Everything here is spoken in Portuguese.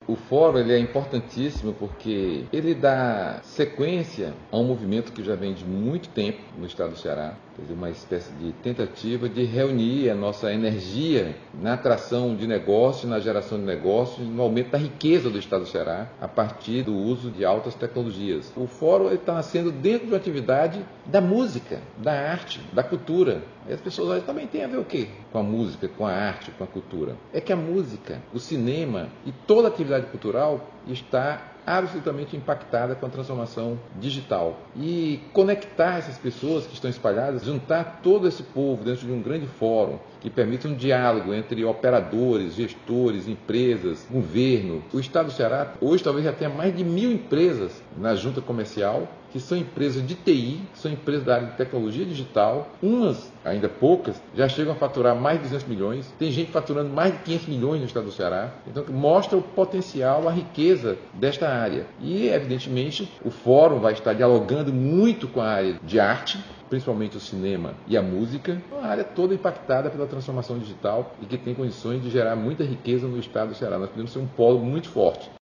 O fórum ele é importantíssimo porque ele dá sequência a um movimento que já vem de muito tempo no estado do Ceará, quer dizer, uma espécie de tentativa de reunir a nossa energia na atração de negócios, na geração de negócios, no aumento da riqueza do estado do Ceará, a partir do uso de altas tecnologias. O fórum está nascendo dentro de uma atividade da música, da arte, da cultura. E as pessoas olham, também tem a ver o quê? Com a música, com a arte, com a cultura. É que a música, o cinema e toda a atividade cultural está absolutamente impactada com a transformação digital. E conectar essas pessoas que estão espalhadas, juntar todo esse povo dentro de um grande fórum que permite um diálogo entre operadores, gestores, empresas, governo. O estado do Ceará hoje talvez já tenha mais de 1.000 empresas na junta comercial, que são empresas de TI, são empresas da área de tecnologia digital. Umas, ainda poucas, já chegam a faturar mais de 200 milhões. Tem gente faturando mais de 500 milhões no estado do Ceará. Então, mostra o potencial, a riqueza desta área. E, evidentemente, o fórum vai estar dialogando muito com a área de arte, principalmente o cinema e a música, uma área toda impactada pela transformação digital e que tem condições de gerar muita riqueza no estado do Ceará. Nós podemos ser um polo muito forte.